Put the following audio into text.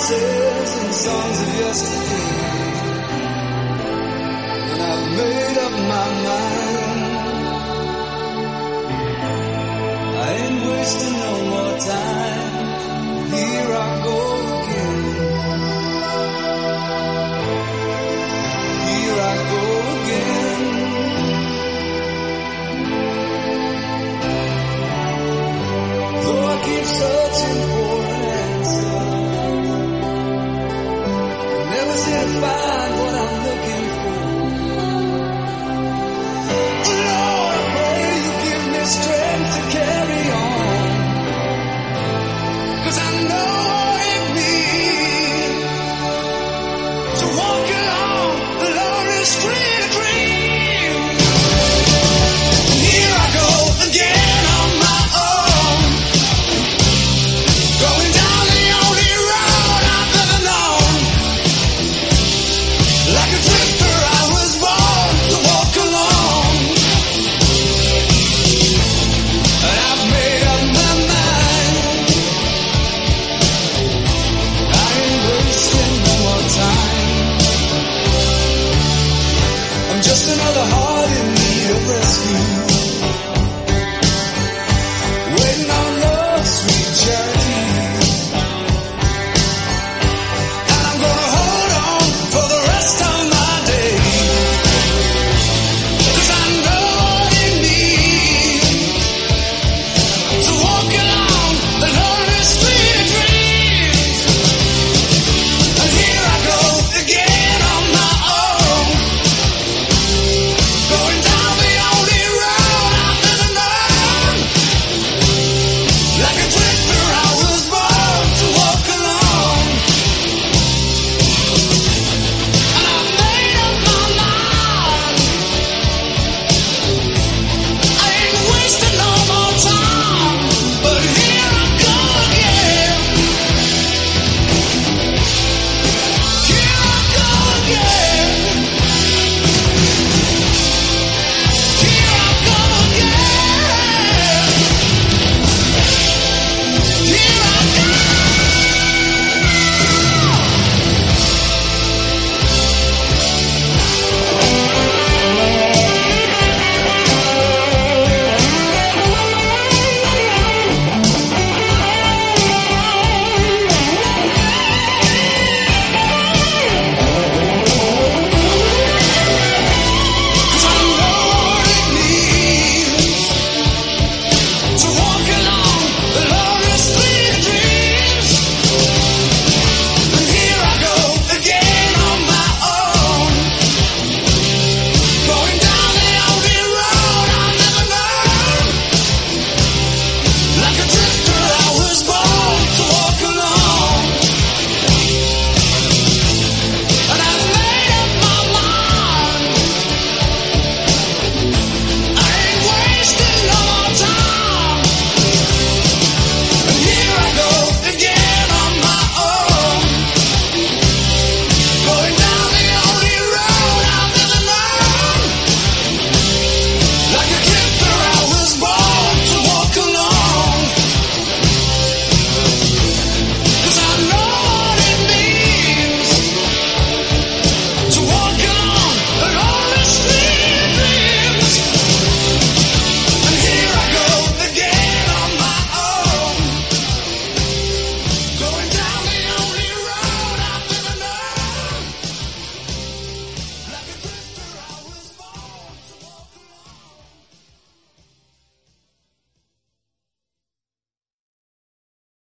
promises and songs of yesterday, and I've made up my mind. I ain't wasting no more time. Here I go again. Here I go again. Though I keep searching for an answer, I never seem to find what I'm looking for. Lord, I pray you give me strength to carry on, 'cause I know in me to walk along the lonely street of dreams. Here I go again on my own, going down the only road I've ever known. Like a drifter I was born to walk alone, and I've made up my mind. I ain't wasting no more time. I'm just another heart in need of rescue.